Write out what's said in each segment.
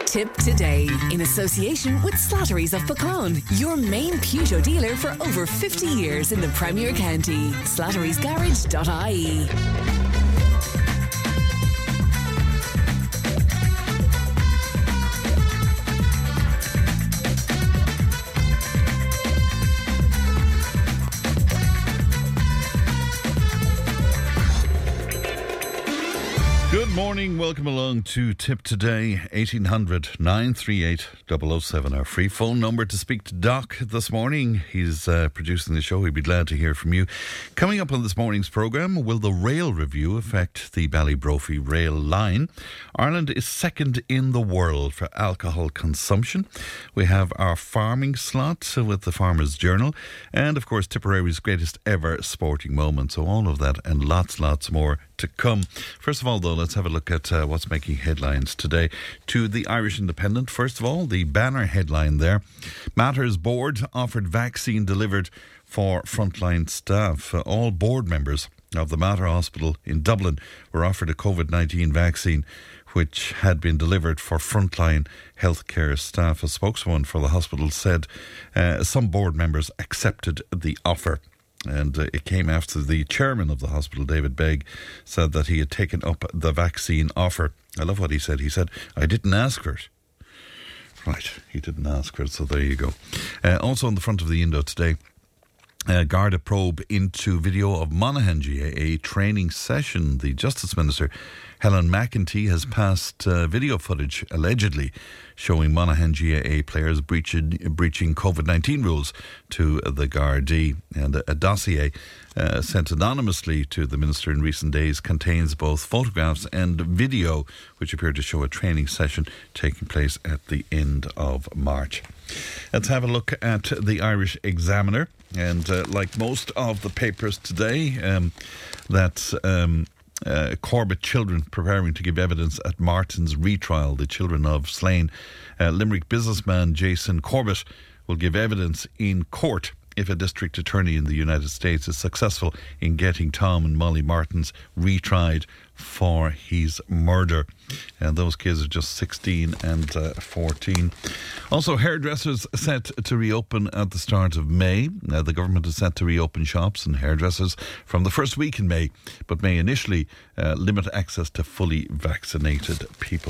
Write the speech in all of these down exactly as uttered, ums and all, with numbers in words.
Tip today in association with Slattery's of Pecan, your main Peugeot dealer for over fifty years in the Premier County. slatterys garage dot I E. Good morning, welcome along to Tip Today, eighteen hundred nine three eight double oh seven, our free phone number to speak to Doc this morning. He's uh, producing the show, he'd be glad to hear from you. Coming up on this morning's programme, will the rail review affect the Ballybrophy rail line? Ireland is second in the world for alcohol consumption. We have our farming slot with the Farmers Journal, and of course Tipperary's greatest ever sporting moment. So all of that and lots, lots more to come. First of all, though, let's have a look at uh, what's making headlines today. To the Irish Independent, first of all, the banner headline there. Matters board offered vaccine delivered for frontline staff. Uh, all board members of the Mater Hospital in Dublin were offered a COVID nineteen vaccine which had been delivered for frontline healthcare staff. A spokeswoman for the hospital said uh, some board members accepted the offer. And uh, it came after the chairman of the hospital, David Begg, said that he had taken up the vaccine offer. I love what he said. He said, I didn't ask for it. Right, he didn't ask for it, so there you go. Uh, also on the front of the Indo today, Uh, Garda probe into video of Monaghan G A A training session. The Justice Minister, Helen McEntee, has passed uh, video footage allegedly showing Monaghan G A A players breaching, breaching COVID nineteen rules to the Gardaí. And a, a dossier uh, sent anonymously to the Minister in recent days contains both photographs and video which appear to show a training session taking place at the end of March. Let's have a look at the Irish Examiner. And uh, like most of the papers today, um, that um, uh, Corbett children preparing to give evidence at Martin's retrial. The children of slain uh, Limerick businessman Jason Corbett will give evidence in court if a district attorney in the United States is successful in getting Tom and Molly Martins retried for his murder. And those kids are just sixteen and uh, fourteen. Also, hairdressers set to reopen at the start of May. Now, the government is set to reopen shops and hairdressers from the first week in May, but may initially uh, limit access to fully vaccinated people.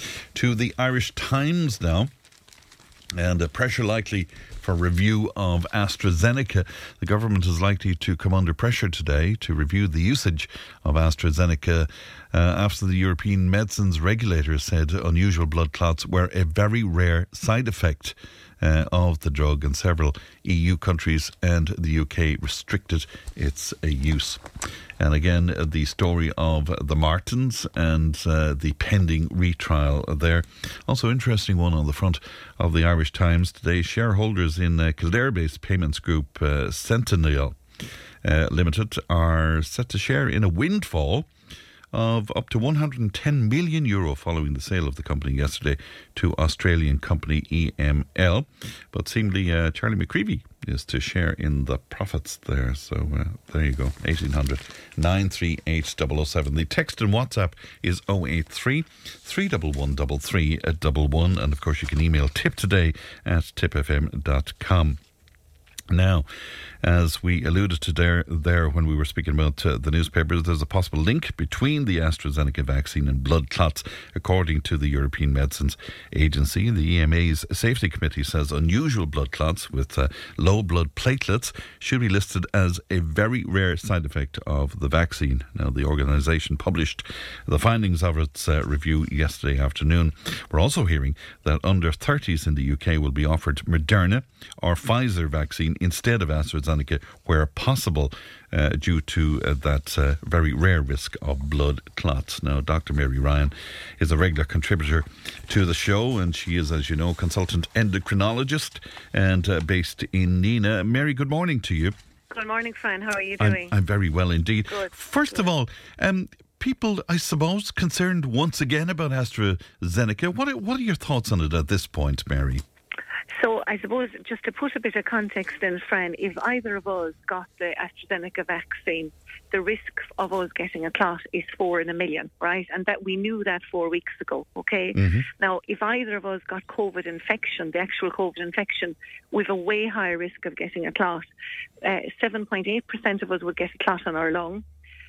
To the Irish Times now. And a pressure likely for review of AstraZeneca. The government is likely to come under pressure today to review the usage of AstraZeneca uh, after the European Medicines Regulator said unusual blood clots were a very rare side effect uh, of the drug, and several E U countries and the U K restricted its uh, use. And again, uh, the story of the Martins and uh, the pending retrial there. Also interesting one on the front of the Irish Times today. Shareholders in uh, Kildare-based payments group uh, Sentinel uh, Limited are set to share in a windfall of up to one hundred ten million euro following the sale of the company yesterday to Australian company E M L. But seemingly uh, Charlie McCreevy is to share in the profits there. So uh, there you go, eighteen hundred nine three eight double oh seven. The text and WhatsApp is oh eight three, three one one three three one one. And of course you can email tiptoday at tip f m dot com. Now, as we alluded to there, there when we were speaking about uh, the newspapers, there's a possible link between the AstraZeneca vaccine and blood clots, according to the European Medicines Agency. The E M A's Safety Committee says unusual blood clots with uh, low blood platelets should be listed as a very rare side effect of the vaccine. Now, the organisation published the findings of its uh, review yesterday afternoon. We're also hearing that under thirties in the U K will be offered Moderna or Pfizer vaccine instead of AstraZeneca where possible, uh, due to uh, that uh, very rare risk of blood clots. Now, Doctor Mary Ryan is a regular contributor to the show, and she is, as you know, consultant endocrinologist and uh, based in Nina. Mary, good morning to you. Good morning, Fran. How are you doing? I'm, I'm very well indeed. Good. First Good. of all, um, people, I suppose, concerned once again about AstraZeneca. What are, what are your thoughts on it at this point, Mary? So I suppose, just to put a bit of context in, Fran, if either of us got the AstraZeneca vaccine, the risk of us getting a clot is four in a million, right? And that we knew that four weeks ago, okay? Mm-hmm. Now, if either of us got COVID infection, the actual COVID infection, we've a way higher risk of getting a clot. Uh, seven point eight percent of us would get a clot on our lung.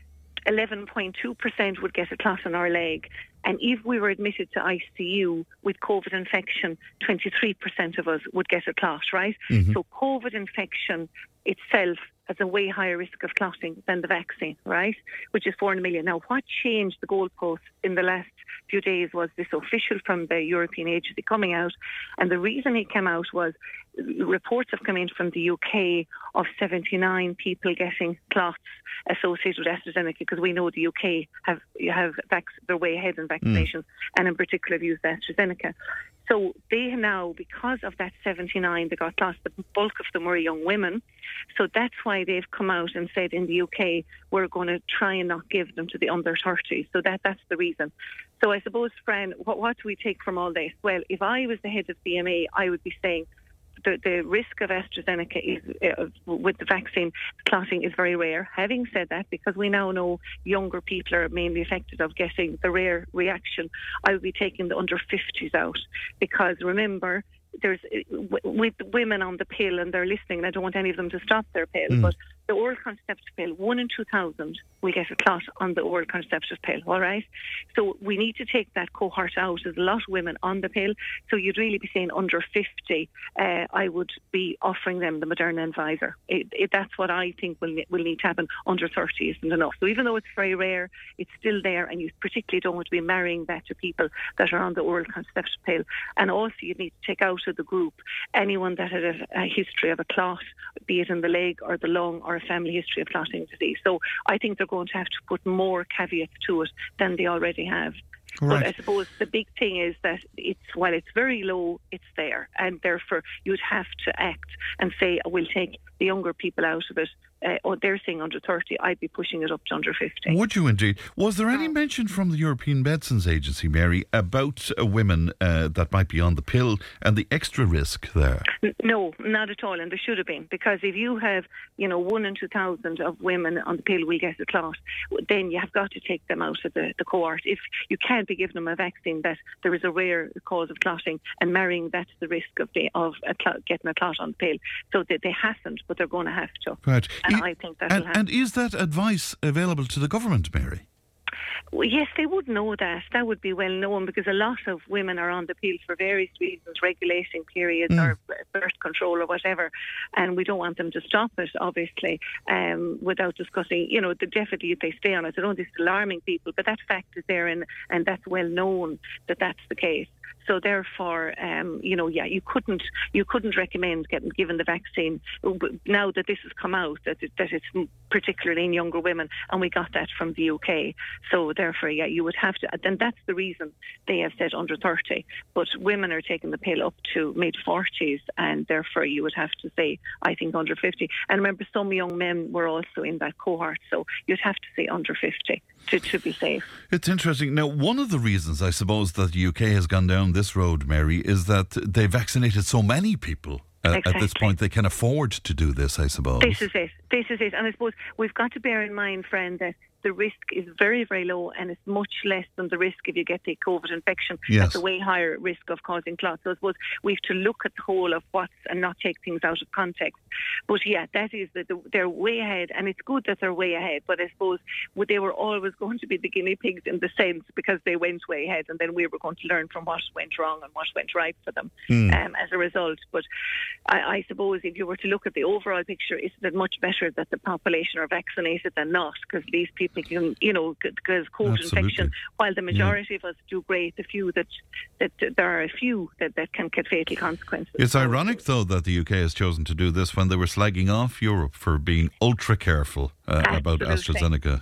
eleven point two percent would get a clot on our leg. And if we were admitted to I C U with COVID infection, twenty-three percent of us would get a clot, right? Mm-hmm. So COVID infection itself has a way higher risk of clotting than the vaccine, right? Which is four in a million. Now, what changed the goalposts in the last few days was this official from the European agency coming out. And the reason it came out was reports have come in from the U K of seventy-nine people getting clots associated with AstraZeneca, because we know the U K have have vac- they're way ahead in vaccinations, mm. and in particular have used AstraZeneca. So they now, because of that seventy-nine that got clots, the bulk of them were young women. So that's why they've come out and said in the U K, we're going to try and not give them to the under thirties. So that that's the reason. So I suppose, Fran, what, what do we take from all this? Well, if I was the head of C M A, I would be saying the, the risk of AstraZeneca is, uh, with the vaccine clotting is very rare. Having said that, because we now know younger people are mainly affected of getting the rare reaction, I would be taking the under fifties out, because remember, there's with women on the pill and they're listening, and I don't want any of them to stop their pill, mm. but the oral contraceptive pill, one in two thousand will get a clot on the oral contraceptive pill, all right? So we need to take that cohort out. There's a lot of women on the pill, so you'd really be saying under fifty, uh, I would be offering them the Moderna and Pfizer. It, it, that's what I think will, will need to happen. Under thirty isn't enough. So even though it's very rare, it's still there, and you particularly don't want to be marrying that to people that are on the oral contraceptive pill. And also you need to take out of the group anyone that had a, a history of a clot, be it in the leg or the lung, or a family history of clotting disease. So I think they're going to have to put more caveats to it than they already have. Right. But I suppose the big thing is that it's while it's very low, it's there, and therefore you'd have to act and say, we'll take the younger people out of it. Uh, or they're saying under thirty, I'd be pushing it up to under fifty. Would you indeed? Was there any mention from the European Medicines Agency, Mary, about uh, women uh, that might be on the pill and the extra risk there? N- no, not at all, and there should have been, because if you have, you know, one in two thousand of women on the pill will get a clot, then you have got to take them out of the, the cohort. If you can't be giving them a vaccine that there is a rare cause of clotting and marrying that to the risk of the, of a clot, getting a clot on the pill, so they, they haven't, but they're going to have to. Right. And I think that and, will happen. and is that advice available to the government, Mary? Well, yes, they would know that. That would be well known, because a lot of women are on the pill for various reasons, regulating periods mm. or birth control or whatever, and we don't want them to stop it, obviously, um, without discussing, you know, the, definitely if they stay on it. I don't think it's alarming people, but that fact is there, and, and that's well known that that's the case. So therefore, um, you know, yeah, you couldn't you couldn't recommend getting given the vaccine now that this has come out, that it, that it's particularly in younger women, and we got that from the U K. So therefore, yeah, you would have to. Then that's the reason they have said under thirty. But women are taking the pill up to mid forties, and therefore you would have to say, I think under fifty. And remember, some young men were also in that cohort, so you'd have to say under fifty to to be safe. It's interesting. Now, one of the reasons, I suppose, that the U K has gone down this road, Mary, is that they vaccinated so many people. Uh, exactly. At this point, they can afford to do this, I suppose. This is it. This is it. And I suppose we've got to bear in mind, friend, that the risk is very, very low, and it's much less than the risk if you get the COVID infection. Yes. That's a way higher risk of causing clots. So I suppose we have to look at the whole of what's and not take things out of context. But yeah, that is that the, they're way ahead, and it's good that they're way ahead. But I suppose they were always going to be the guinea pigs in the sense, because they went way ahead, and then we were going to learn from what went wrong and what went right for them mm. um, as a result. But I, I suppose if you were to look at the overall picture, is it much better that the population are vaccinated than not? Because these people can, you know, because COVID Absolutely. infection, while the majority yeah. of us do great, the few that, that, that there are a few that, that can get fatal consequences. It's ironic, though, that the U K has chosen to do this when they were slagging off Europe for being ultra careful uh, about AstraZeneca.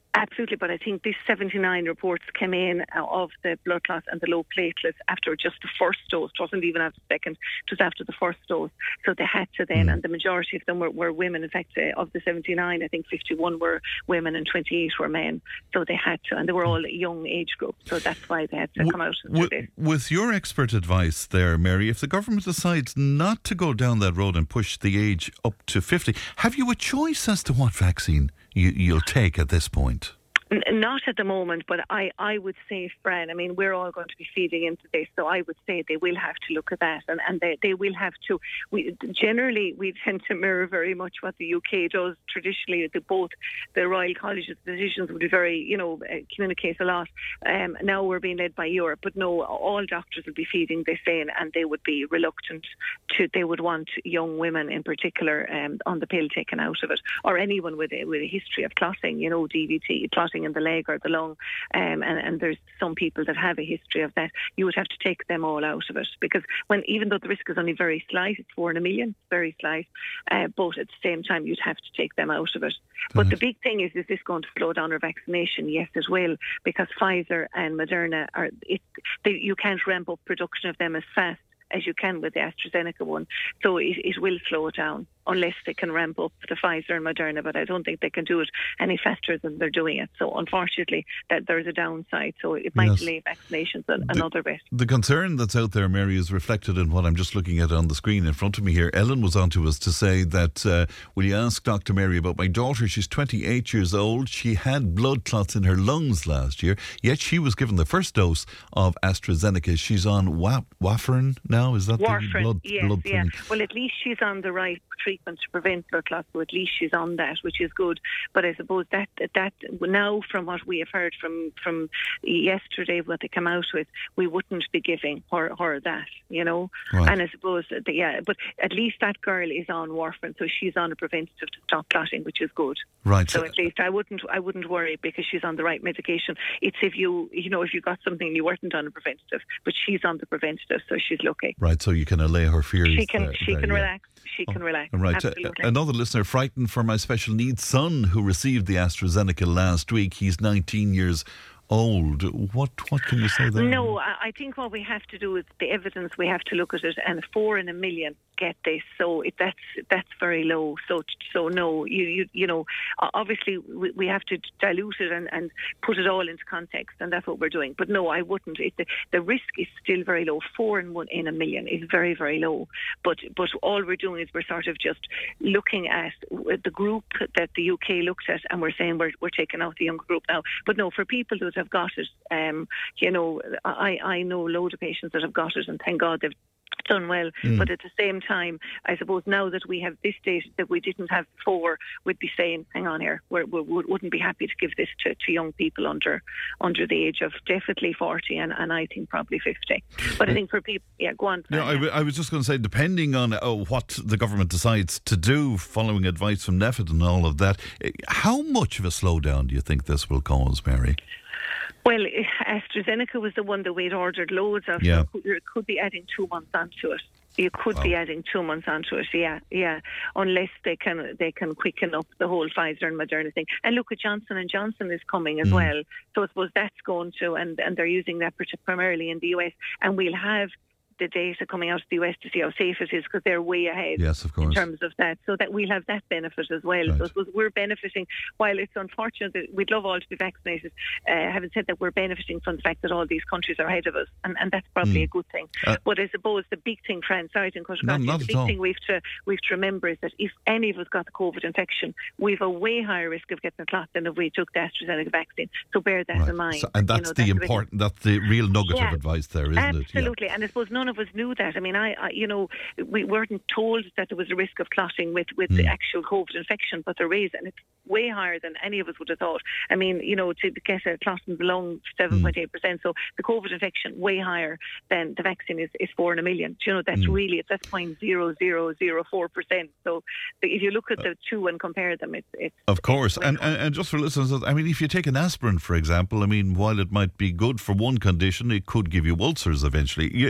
Absolutely, but I think these seventy-nine reports came in of the blood clots and the low platelets after just the first dose. It wasn't even after the second, it was after the first dose. So they had to then, mm. and the majority of them were, were women. In fact, uh, of the seventy-nine, I think fifty-one were women and twenty-eight were men. So they had to, and they were all young age group. So that's why they had to w- come out and w- do this. With your expert advice there, Mary, if the government decides not to go down that road and push the age up to fifty, have you a choice as to what vaccine you, you'll take at this point? Not at the moment, but I, I would say, Fran, I mean, we're all going to be feeding into this, so I would say they will have to look at that, and, and they, they will have to. We generally, we tend to mirror very much what the U K does traditionally. The, both the Royal College's decisions would be very, you know, uh, communicate a lot. Um, now we're being led by Europe, but no, all doctors will be feeding this in, and they would be reluctant to, they would want young women in particular um, on the pill taken out of it, or anyone with a, with a history of clotting, you know, D V T, clotting in the leg or the lung, um, and, and there's some people that have a history of that. You would have to take them all out of it, because when, even though the risk is only very slight, it's four in a million, very slight, uh, but at the same time you'd have to take them out of it. But mm-hmm. the big thing is, is this going to slow down our vaccination? Yes, it will, because Pfizer and Moderna are, it, they, you can't ramp up production of them as fast as you can with the AstraZeneca one, so it, it will slow down unless they can ramp up the Pfizer and Moderna, but I don't think they can do it any faster than they're doing it. So unfortunately, that there's a downside, so it might yes. delay vaccinations an, the, another bit. The concern that's out there, Mary, is reflected in what I'm just looking at on the screen in front of me here. Ellen was on to us to say that, uh, will you ask Doctor Mary about my daughter? She's twenty-eight years old. She had blood clots in her lungs last year, yet she was given the first dose of AstraZeneca. She's on wa- warfarin now, is that warfarin, the blood, yes, blood yeah. thing? Well, at least she's on the right treatment to prevent blood clots, so at least she's on that, which is good. But I suppose that that now, from what we have heard from from yesterday, what they come out with, we wouldn't be giving her, her that, you know. Right. And I suppose that, yeah, but at least that girl is on warfarin, so she's on a preventative to stop clotting, which is good. Right. So at least I wouldn't I wouldn't worry, because she's on the right medication. It's if you you know if you got something and you weren't on a preventative, but she's on the preventative, so she's lucky. Right. So you can allay her fears. She can there, she there, can yeah. relax. She can oh, relax. Right. Absolutely. Uh, another listener, frightened for my special needs son who received the AstraZeneca last week. He's nineteen years old. What what can you say there? No, I think what we have to do is the evidence. We have to look at it, and four in a million get this, so it, that's that's very low. So so no, you you you know, obviously we, we have to dilute it and, and put it all into context, and that's what we're doing. But no, I wouldn't. It, the, the risk is still very low. Four in one in a million is very very low. But but all we're doing is we're sort of just looking at the group that the U K looked at, and we're saying we're we're taking out the younger group now. But no, for people that have got it, um, you know, I I know a load of patients that have got it, and thank God they've done well. Mm. But at the same time, I suppose now that we have this data that we didn't have before, we'd be saying, hang on here, we're, we wouldn't be happy to give this to, to young people under under the age of definitely forty, and, and I think probably fifty. But I think for people, yeah, go on. Yeah, I, w- I was just going to say, depending on oh, what the government decides to do, following advice from NPHET and all of that, how much of a slowdown do you think this will cause, Mary? Well, AstraZeneca was the one that we'd ordered loads of. Yeah. So you could be adding two months onto it. You could wow. be adding two months onto it, yeah, yeah. Unless they can they can quicken up the whole Pfizer and Moderna thing. And look, at Johnson and Johnson is coming as mm. well. So I suppose that's going to, and, and they're using that primarily in the U S. And we'll have the data coming out of the U S to see how safe it is, because they're way ahead. Yes, of course. In terms of that, so that we'll have that benefit as well. Right. So I suppose we're benefiting. While it's unfortunate that we'd love all to be vaccinated, uh, having said that, we're benefiting from the fact that all these countries are ahead of us, and, and that's probably mm. a good thing. Uh, but I suppose the big thing, Fran, sorry to cut no, you, the big all. thing we've to we've to remember is that if any of us got the COVID infection, we've a way higher risk of getting a clot than if we took the AstraZeneca vaccine. So bear that right. in mind. So, and that's, you know, the that's important, that's the real nugget yeah, of advice there, isn't absolutely. it? Absolutely. Yeah. And I suppose none of us knew that. I mean, I, I, you know, we weren't told that there was a risk of clotting with, with mm. the actual COVID infection, but there is, and it's way higher than any of us would have thought. I mean, you know, to get a clot in the lung, seven point eight percent. Mm. So the COVID infection, way higher than the vaccine is, is four in a million. Do you know, that's mm. really, that's zero point zero zero zero four percent. So if you look at the two and compare them, it's... it's of course. It's and, and and just for listeners, I mean, if you take an aspirin, for example, I mean, while it might be good for one condition, it could give you ulcers eventually. You, do you know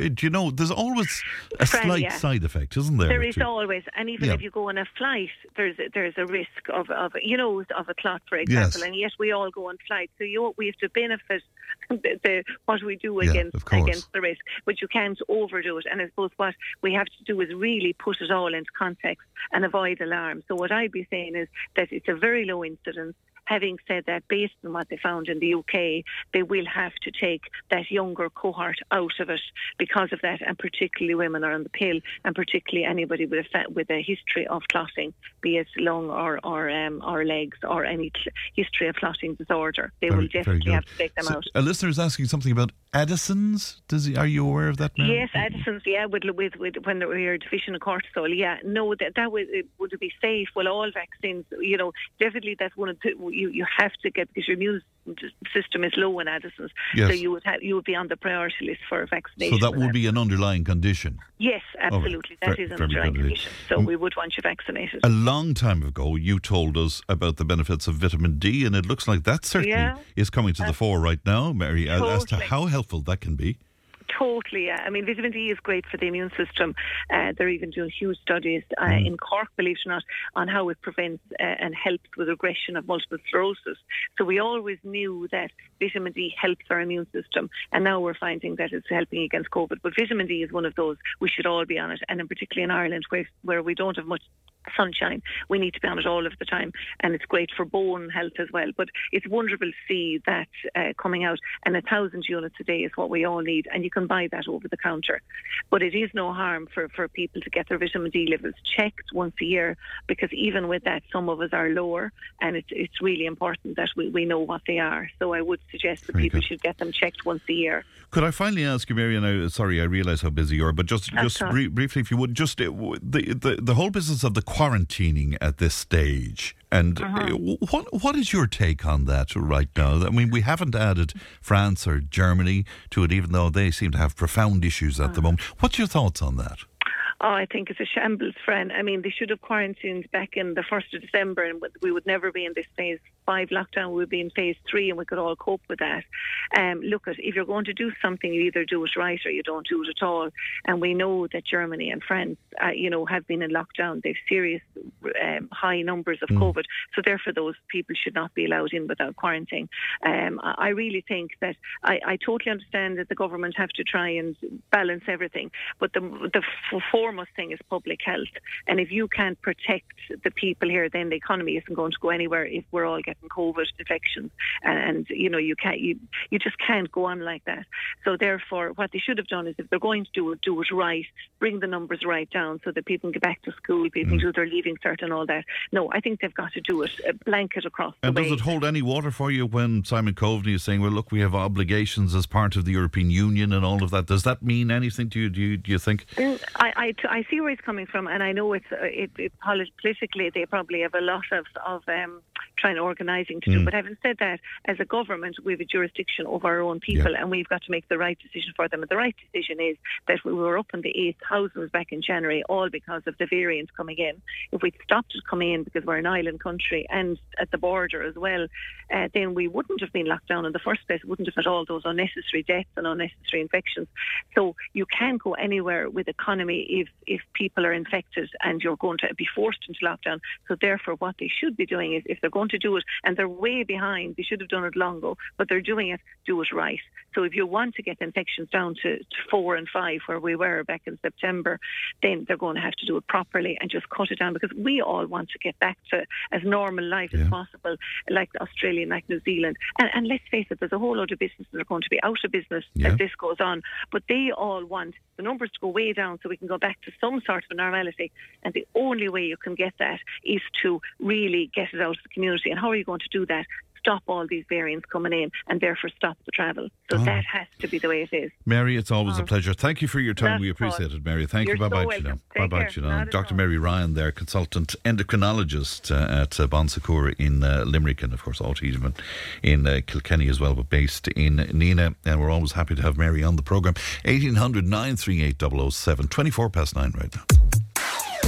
know, there's always a Fran, slight yeah. side effect, isn't there? There is to- always, and even Yeah. if you go on a flight, there's a, there's a risk of, of you know of a clot, for example, Yes. and yet we all go on flights. So you we have to benefit the, the what we do Yeah, against of course. against the risk, but you can't overdo it. And I suppose what we have to do is really put it all into context and avoid alarm. So what I'd be saying is that it's a very low incidence. Having said that, based on what they found in the U K, they will have to take that younger cohort out of it because of that, and particularly women are on the pill, and particularly anybody with a fa- with a history of clotting, be it lung or or um, or legs or any cl- history of clotting disorder. They Very- will very definitely good. have to take them So out. a listener is asking something about Addison's. Does he? Are you aware of that, Mary? Yes, Addison's, yeah, with, with, with when we are deficient of cortisol, yeah. No, that that would, it would be safe. Well, all vaccines, you know, definitely that's one of the, you, you have to get, because your immune system is low in Addison's, Yes. so you would have, you would be on the priority list for vaccination. So that with would be an underlying condition. Yes, absolutely. That Fair- is an very underlying good. condition. So we would want you vaccinated. A long time ago, you told us about the benefits of vitamin D, and it looks like that certainly Yeah. is coming to the fore right now, Mary, as- as to Totally. how helpful that can be. Totally, yeah. I mean, vitamin D is great for the immune system. Uh, they're even doing huge studies uh, Mm. in Cork, believe it or not, on how it prevents uh, and helps with regression of multiple sclerosis. So we always knew that vitamin D helps our immune system, and now we're finding that it's helping against COVID. But vitamin D is one of those we should all be on it, and in particularly in Ireland, where, where we don't have much sunshine, we need to be on it all of the time, and it's great for bone health as well. But it's wonderful to see that uh, coming out, and a thousand units a day is what we all need, and you can buy that over the counter. But it is no harm for, for people to get their vitamin D levels checked once a year, because even with that, some of us are lower, and it's it's really important that we, we know what they are. So I would suggest that Very people good. should get them checked once a year. Could I finally ask you, Mary, and I, sorry, I realise how busy you are, but just, That's just all. brie- briefly, if you would, just uh, w- the, the, the whole business of the quarantining at this stage, and Uh-huh. uh, w- what what is your take on that right now? I mean, we haven't added France or Germany to it, even though they seem to have profound issues at the moment. What's your thoughts on that? Oh, I think it's a shambles, friend. I mean, they should have quarantined back in the first of December, and we would never be in this phase five lockdown. We would be in phase three, and we could all cope with that. Um, look, at if you're going to do something, you either do it right or you don't do it at all. And we know that Germany and France, uh, you know, have been in lockdown. They've serious um, high numbers of Mm. COVID. So therefore, those people should not be allowed in without quarantine. Um, I I really think that I, I totally understand that the government have to try and balance everything, but the the f- foremost thing is public health. And if you can't protect the people here, then the economy isn't going to go anywhere. If we're all getting COVID infections, and, and you know you can't, you you just can't go on like that. So therefore, what they should have done is, if they're going to do it, do it right. Bring the numbers right down so that people can get back to school, people can do their leaving cert and all that. No, I think they've got to do it uh, blanket across the And way. does it hold any water for you when Simon Coveney is saying, well, look, we have obligations as part of the European Union and all of that? Does that mean anything to you, do you, do you think? Mm, I, I, I see where he's coming from, and I know it's uh, it, it, polit- politically they probably have a lot of, of um, trying to organising to do. Mm. But having said that, as a government, we have a jurisdiction over our own people, and we've got to make the right decision for them. And the right decision is that we were up in the eight thousands back in January, all because of the variants coming in. If we'd stopped it coming in because we're an island country and at the border as well, uh, then we wouldn't have been locked down in the first place. We wouldn't have had all those unnecessary deaths and unnecessary infections. So you can't go anywhere with economy if, if people are infected and you're going to be forced into lockdown. So therefore, what they should be doing is, if they're going to do it, and they're way behind, they should have done it long ago, but they're doing it, do it right. So if you want to get infections down to, to four and five, where we were back in September, then they're going to have to do it properly and just cut it down, because we all want to get back to as normal life Yeah. as possible, like Australia, like New Zealand. And, and let's face it, there's a whole lot of businesses that are going to be out of business Yeah. as this goes on, but they all want the numbers to go way down so we can go back to some sort of normality. And the only way you can get that is to really get it out of the community. And how are you going to do that? Stop all these variants coming in, and therefore stop the travel. So Oh. that has to be the way it is. Mary, it's always a pleasure. Thank you for your time. That's We appreciate it, Mary. Thank You're you. Bye-bye, so Gina. welcome. Take Bye-bye, care. Gina. Not at Doctor all. Mary Ryan there, consultant endocrinologist uh, at uh, Bon Secours in uh, Limerick, and of course Alt-Eaton in uh, Kilkenny as well, but based in Nina. And we're always happy to have Mary on the programme. eighteen hundred, nine three eight, double oh seven. twenty-four past nine right now.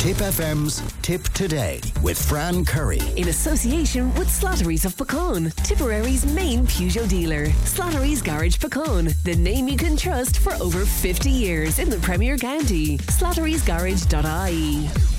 Tip F M's Tip Today with Fran Curry. In association with Slattery's of Pecan, Tipperary's main Peugeot dealer. Slattery's Garage Pecan, the name you can trust for over fifty years in the Premier County. slatterys garage dot I E.